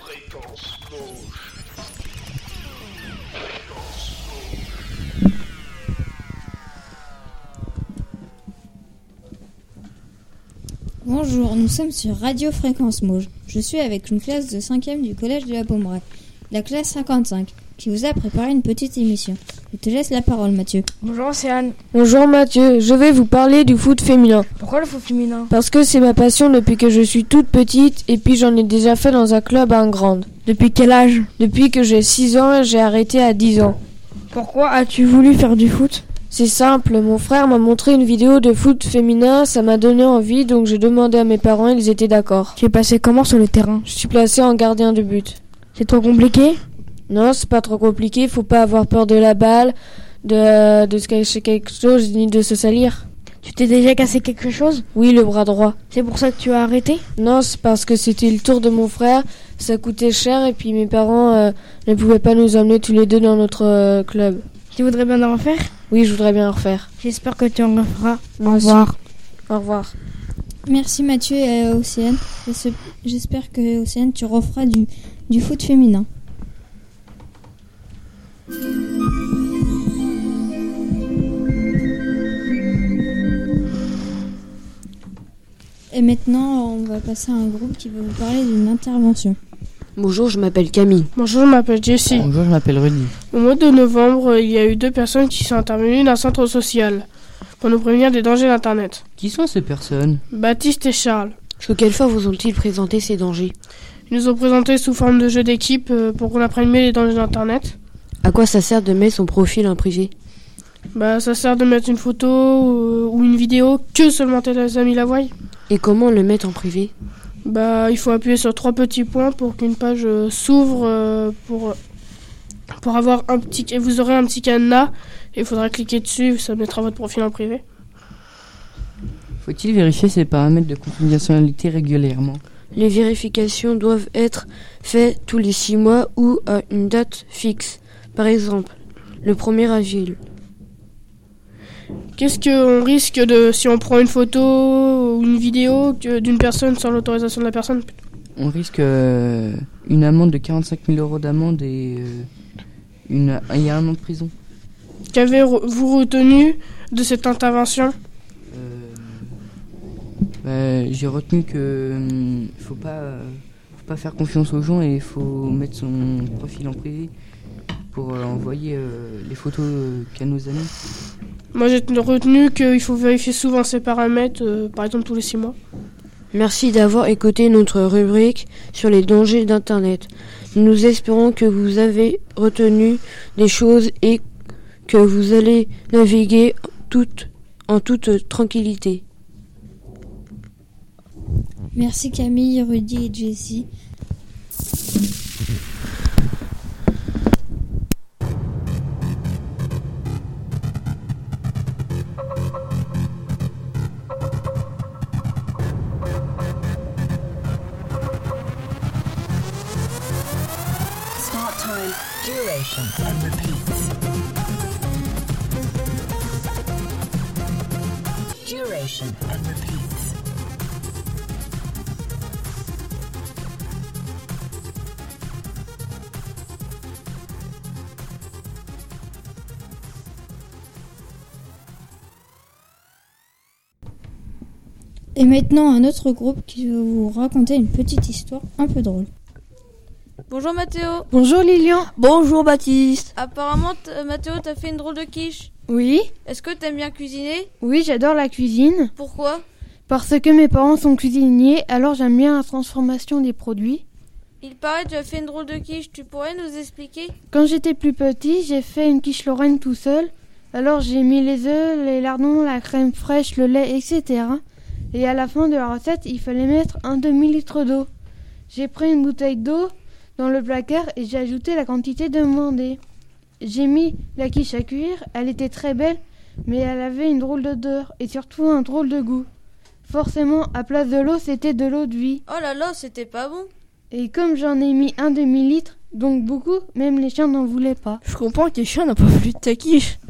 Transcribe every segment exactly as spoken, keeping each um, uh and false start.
Fréquence Mauve. Bonjour, nous sommes sur Radio Fréquence Mauve. Je suis avec une classe de cinquième du collège de la Pommeraye, la classe cinquante-cinq, qui vous a préparé une petite émission. Je te laisse la parole, Mathieu. Bonjour, c'est Anne. Bonjour Mathieu, je vais vous parler du foot féminin. Pourquoi le foot féminin ? Parce que c'est ma passion depuis que je suis toute petite et puis j'en ai déjà fait dans un club à Grande. Depuis quel âge ? Depuis que j'ai six ans, j'ai arrêté à dix ans. Pourquoi as-tu voulu faire du foot ? C'est simple, mon frère m'a montré une vidéo de foot féminin, ça m'a donné envie, donc j'ai demandé à mes parents, ils étaient d'accord. Tu es passé comment sur le terrain ? Je suis placé en gardien de but. C'est trop compliqué ? Non, c'est pas trop compliqué, faut pas avoir peur de la balle, de, de se cacher quelque chose, ni de se salir. Tu t'es déjà cassé quelque chose ? Oui, le bras droit. C'est pour ça que tu as arrêté ? Non, c'est parce que c'était le tour de mon frère, ça coûtait cher et puis mes parents euh, ne pouvaient pas nous emmener tous les deux dans notre euh, club. Tu voudrais bien en refaire ? Oui, je voudrais bien en refaire. J'espère que tu en referas. Moi Au revoir. Au revoir. Merci Mathieu et Océane. J'espère que Océane, tu referas du, du foot féminin. Et maintenant, on va passer à un groupe qui va vous parler d'une intervention. Bonjour, je m'appelle Camille. Bonjour, je m'appelle Jessie. Bonjour, je m'appelle Rudy. Au mois de novembre, il y a eu deux personnes qui sont intervenues d'un centre social pour nous prévenir des dangers d'Internet. Qui sont ces personnes ? Baptiste et Charles. Sous quelle forme vous ont-ils présenté ces dangers ? Ils nous ont présenté sous forme de jeu d'équipe pour qu'on apprenne mieux les dangers d'Internet. À quoi ça sert de mettre son profil en privé ? Bah, ça sert de mettre une photo ou une vidéo que seulement tes amis la voient. Et comment le mettre en privé ? Bah, il faut appuyer sur trois petits points pour qu'une page euh, s'ouvre euh, pour, pour avoir un petit... Et vous aurez un petit cadenas et il faudra cliquer dessus, ça mettra votre profil en privé. Faut-il vérifier ces paramètres de confidentialité régulièrement ? Les vérifications doivent être faites tous les six mois ou à une date fixe. Par exemple, le premier avril. Qu'est-ce qu'on risque de si on prend une photo ou une vidéo d'une personne sans l'autorisation de la personne ? On risque euh, une amende de quarante-cinq mille euros d'amende et euh, une, il y a un an de prison. Qu'avez-vous retenu de cette intervention ? euh, bah, J'ai retenu que euh, faut pas, euh, faut pas faire confiance aux gens et il faut mettre son profil en privé pour euh, envoyer euh, les photos euh, qu'à nos amis. Moi, j'ai retenu qu'il faut vérifier souvent ces paramètres, euh, par exemple tous les six mois. Merci d'avoir écouté notre rubrique sur les dangers d'Internet. Nous espérons que vous avez retenu des choses et que vous allez naviguer toute, en toute tranquillité. Merci Camille, Rudy et Jessie. Time, duration, and repeats. Duration and repeats. Et maintenant, un autre groupe qui va vous raconter une petite histoire un peu drôle. Bonjour Mathéo. Bonjour Lilian. Bonjour Baptiste. Apparemment, t- Mathéo, t'as fait une drôle de quiche. Oui. Est-ce que t'aimes bien cuisiner ? Oui, j'adore la cuisine. Pourquoi ? Parce que mes parents sont cuisiniers, alors j'aime bien la transformation des produits. Il paraît que tu as fait une drôle de quiche, tu pourrais nous expliquer ? Quand j'étais plus petit, j'ai fait une quiche Lorraine tout seul. Alors j'ai mis les œufs, les lardons, la crème fraîche, le lait, et cetera. Et à la fin de la recette, il fallait mettre un demi-litre d'eau. J'ai pris une bouteille d'eau dans le placard et j'ai ajouté la quantité demandée. J'ai mis la quiche à cuire, elle était très belle, mais elle avait une drôle d'odeur et surtout un drôle de goût. Forcément, à place de l'eau, c'était de l'eau de vie. Oh là là, c'était pas bon. Et comme j'en ai mis un demi-litre, donc beaucoup, même les chiens n'en voulaient pas. Je comprends que les chiens n'ont pas voulu de ta quiche.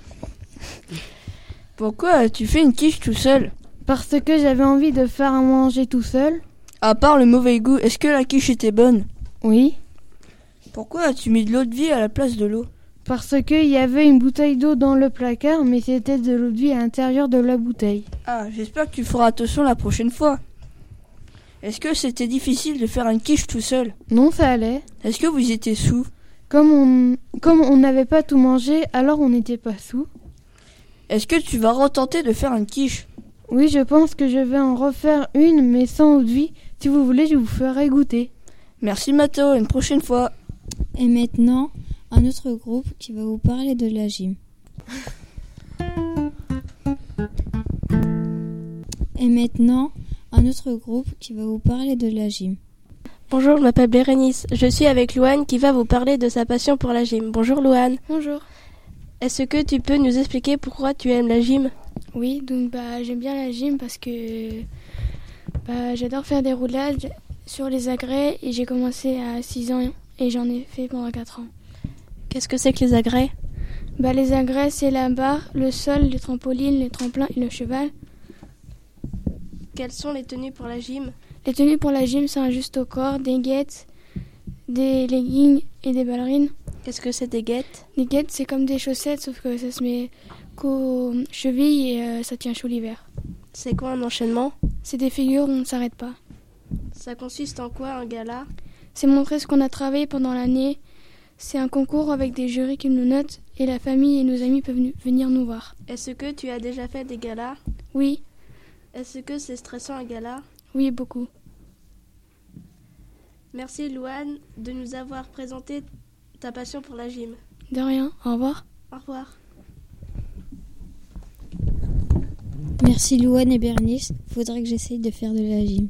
Pourquoi as-tu fait une quiche tout seul ? Parce que j'avais envie de faire à manger tout seul. À part le mauvais goût, est-ce que la quiche était bonne ? Oui. Pourquoi as-tu mis de l'eau de vie à la place de l'eau? Parce qu'il y avait une bouteille d'eau dans le placard, mais c'était de l'eau de vie à l'intérieur de la bouteille. Ah, j'espère que tu feras attention la prochaine fois. Est-ce que c'était difficile de faire une quiche tout seul? Non, ça allait. Est-ce que vous étiez sous? Comme on comme on n'avait pas tout mangé, alors on n'était pas sous. Est-ce que tu vas retenter de faire une quiche? Oui, je pense que je vais en refaire une, mais sans eau de vie. Si vous voulez, je vous ferai goûter. Merci Mathéo, une prochaine fois. Et maintenant, un autre groupe qui va vous parler de la gym. Et maintenant, un autre groupe qui va vous parler de la gym. Bonjour, je m'appelle Bérénice. Je suis avec Louane qui va vous parler de sa passion pour la gym. Bonjour Louane. Bonjour. Est-ce que tu peux nous expliquer pourquoi tu aimes la gym? Oui, donc bah j'aime bien la gym parce que bah, j'adore faire des roulages sur les agrès et j'ai commencé à six ans et j'en ai fait pendant quatre ans. Qu'est-ce que c'est que les agrès? Bah les agrès c'est la barre, le sol, les trampolines, les tremplins et le cheval. Quelles sont les tenues pour la gym? Les tenues pour la gym c'est un juste au corps, des guettes, des leggings et des ballerines. Qu'est-ce que c'est des guettes? Les guettes c'est comme des chaussettes sauf que ça se met qu'aux chevilles et euh, ça tient chaud l'hiver. C'est quoi un enchaînement? C'est des figures où on ne s'arrête pas. Ça consiste en quoi un gala? C'est montrer ce qu'on a travaillé pendant l'année. C'est un concours avec des jurys qui nous notent et la famille et nos amis peuvent nu- venir nous voir. Est-ce que tu as déjà fait des galas? Oui. Est-ce que c'est stressant un gala? Oui, beaucoup. Merci Louane de nous avoir présenté ta passion pour la gym. De rien, au revoir. Au revoir. Merci Louane et Bernice. Faudrait que j'essaye de faire de la gym.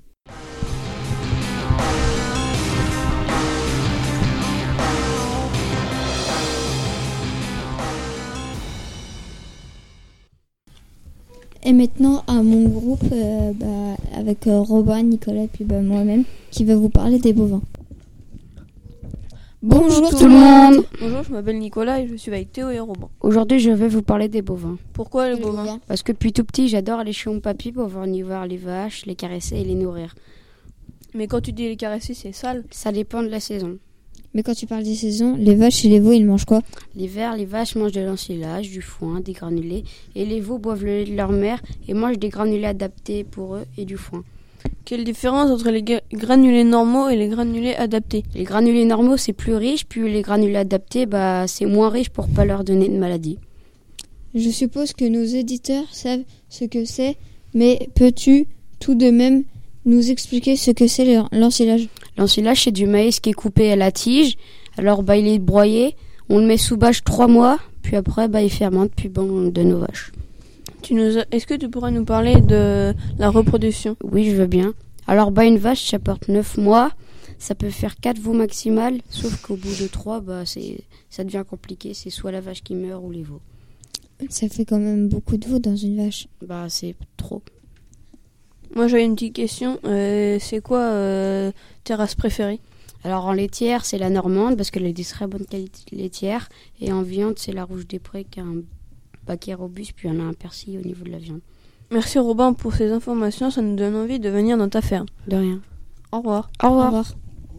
Et maintenant à mon groupe euh, bah, avec euh, Robin, Nicolas et puis bah, moi-même qui va vous parler des bovins. Bonjour, Bonjour tout, tout le monde. monde. Bonjour, je m'appelle Nicolas et je suis avec Théo et Robin. Aujourd'hui, je vais vous parler des bovins. Pourquoi les Les bovins? bovins. Parce que depuis tout petit, j'adore aller chez mon papy pour venir voir les vaches, les caresser et les nourrir. Mais quand tu dis les caresser, c'est sale. Ça dépend de la saison. Mais quand tu parles des saisons, les vaches et les veaux, ils mangent quoi? L'hiver, les vaches mangent de l'ensilage, du foin, des granulés, et les veaux boivent le lait de leur mère et mangent des granulés adaptés pour eux et du foin. Quelle différence entre les gra- granulés normaux et les granulés adaptés? Les granulés normaux, c'est plus riche, puis les granulés adaptés, bah, c'est moins riche pour pas leur donner de maladie. Je suppose que nos éditeurs savent ce que c'est, mais peux-tu tout de même nous expliquer ce que c'est l'en- l'ensilage? L'ensilage, c'est du maïs qui est coupé à la tige. Alors, bah, il est broyé. On le met sous bâche trois mois. Puis après, bah, il fermente, puis bon, de nos vaches. Tu nous a- Est-ce que tu pourrais nous parler de la reproduction? Oui, je veux bien. Alors, bah, une vache, ça porte neuf mois. Ça peut faire quatre veaux maximal. Sauf qu'au bout de trois, bah, c'est, ça devient compliqué. C'est soit la vache qui meurt ou les veaux. Ça fait quand même beaucoup de veaux dans une vache. Bah, c'est trop. Moi, j'avais une petite question. Euh, c'est quoi euh, tes races préférées? Alors, en laitière, c'est la normande, parce qu'elle a des très bonnes qualités laitières. Et en viande, c'est la rouge des prés, qui a un paquet robuste, puis on a un persil au niveau de la viande. Merci Robin pour ces informations. Ça nous donne envie de venir dans ta ferme. De rien. Au revoir. Au revoir. Au revoir.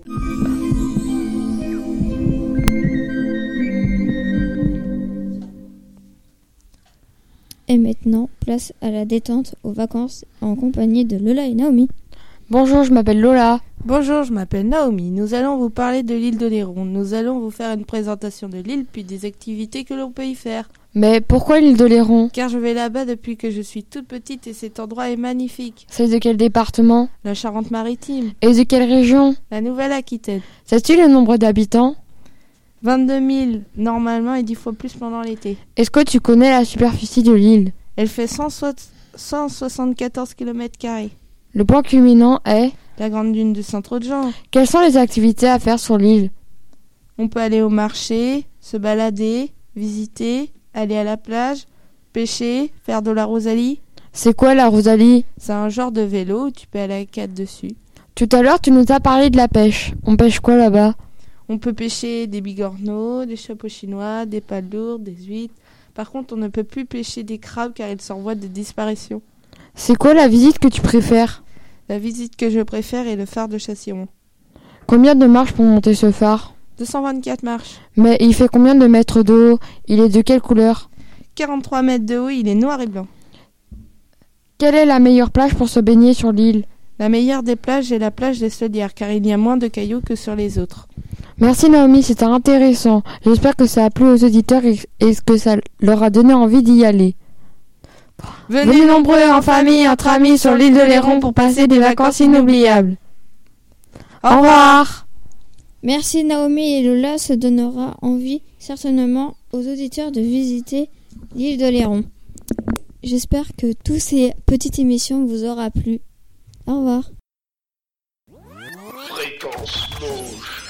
Et maintenant, place à la détente, aux vacances, en compagnie de Lola et Naomi. Bonjour, je m'appelle Lola. Bonjour, je m'appelle Naomi. Nous allons vous parler de l'île d'Oléron. Nous allons vous faire une présentation de l'île puis des activités que l'on peut y faire. Mais pourquoi l'île d'Oléron? Car je vais là-bas depuis que je suis toute petite et cet endroit est magnifique. C'est de quel département? La Charente-Maritime. Et de quelle région? La Nouvelle-Aquitaine. Sais-tu le nombre d'habitants? vingt-deux mille normalement et dix fois plus pendant l'été. Est-ce que tu connais la superficie de l'île? Elle fait cent soixante-quatorze kilomètres carrés. Le point culminant est? La grande dune de Saint-Trojan. Quelles sont les activités à faire sur l'île? On peut aller au marché, se balader, visiter, aller à la plage, pêcher, faire de la rosalie. C'est quoi la rosalie? C'est un genre de vélo où tu peux aller à quatre dessus. Tout à l'heure, tu nous as parlé de la pêche. On pêche quoi là-bas? On peut pêcher des bigorneaux, des chapeaux chinois, des palourdes, des huîtres. Par contre, on ne peut plus pêcher des crabes car ils sont en voie de disparition. C'est quoi la visite que tu préfères? La visite que je préfère est le phare de Châtillon. Combien de marches pour monter ce phare? deux cent vingt-quatre marches. Mais il fait combien de mètres de haut? Il est de quelle couleur? quarante-trois mètres de haut, il est noir et blanc. Quelle est la meilleure plage pour se baigner sur l'île? La meilleure des plages est la plage des Solières, car il y a moins de cailloux que sur les autres. Merci Naomi, c'était intéressant. J'espère que ça a plu aux auditeurs et, et que ça leur a donné envie d'y aller. Venez, Venez nombreux en famille, entre amis sur l'île de Léron pour passer des vacances inoubliables. Au revoir. Merci Naomi et Lola, ça donnera envie certainement aux auditeurs de visiter l'île de Léron. J'espère que toutes ces petites émissions vous aura plu. Au revoir. Fréquence Mauge.